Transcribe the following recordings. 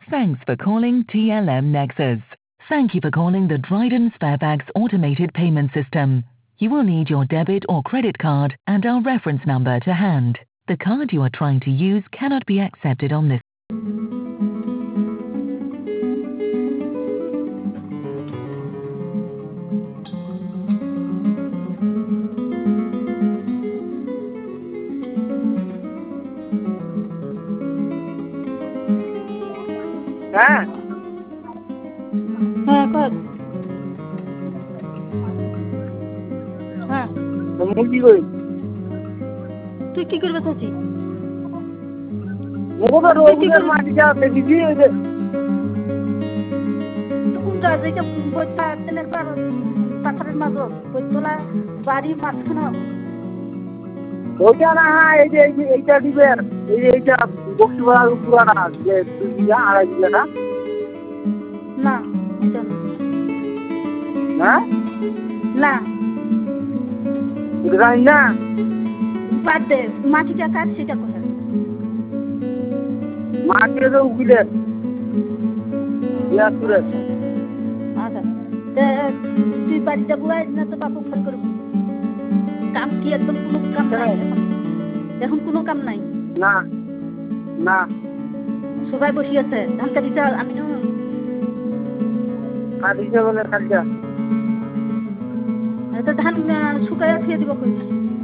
Thanks for calling TLM Nexus. Thank you for calling the Dryden Sparebags automated payment system. You will need your debit or credit card and our reference number to hand. The card you are trying to use cannot be accepted on this. হ্যাঁ হ্যাঁ কর হ্যাঁ মুই কি করি তুই কি করবে চাচি মোকে রোজগার মাটিটা দেখি ওই যে কোনটা যেটা বইটা তেলের পাথরের মাঝ বইতলা বাড়ি মাঝখানে ওইটা না এই যে এইটা দিবেন এইটা বক্সিবাড়ার পুরানা যে 2 বিঘা 2.5 বিঘা না না এটা হ্যাঁ না জানি না বাদ দে মাটিটা কাট সেটা কোথায় মাটিটা তো উকিলের ইয়াসুরে আচ্ছা তুই বাড়ি যাবো না তো বাপু ফোন করবো কাম কি একদম কোনো কাম নাই এখন কোনো কাম নাই না না সবাই বসে আছে ধান কাটি চাল আমি না কাটিছে বলে কাটিছা তো ধান শুকাইয়া খেয়ে দিব কই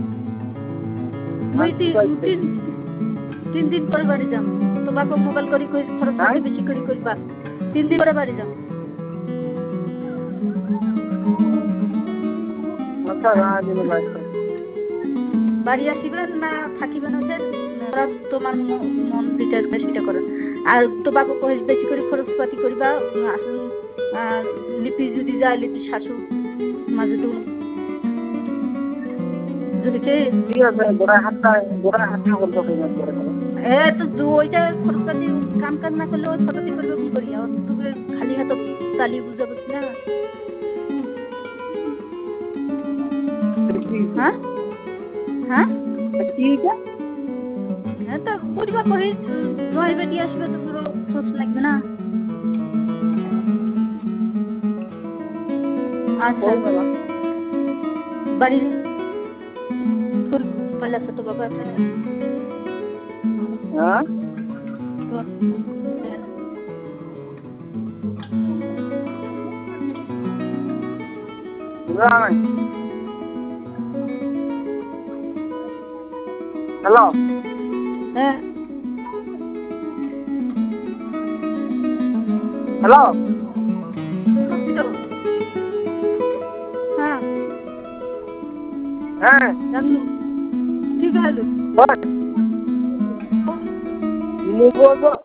মুই তিন দিন পরে বাড়ি যাম তো বাপু মোবাইল করি কই খরচ বেশি করি কইবা 3 দিন পরে বাড়ি যাম আচ্ছা রাজি ভাই বাড়ি আসিবেন না থাকিবেন হচ্ছে তোমার মন যেটা সেটা করেন আর তো বাবু কই বেশি করে খরচপাতি করিবা লিপি যদি যায় লিপি শাশু মাঝে তো যদি কে ঠিক আছে গোড়া হাতটা করতে হবে তো ওইটা খরচপাতি কাম না করলে ওই খরচপাতি করবে কি করি আর তোকে খালি হাতে তালি বুঝাবো না হ্যাঁ হ্যাঁ ঠিকটা হ্যাঁ তো পরিবার কই জয় বেটি আসবে তো পুরো খরচ লাগবে না আচ্ছা বাবা বাড়ি ফুল পালা তো বাবা হ্যাঁ রাই হ্যালো হ্যাঁ হ্যালো হ্যাঁ হ্যাঁ ঠিক আছে মুখ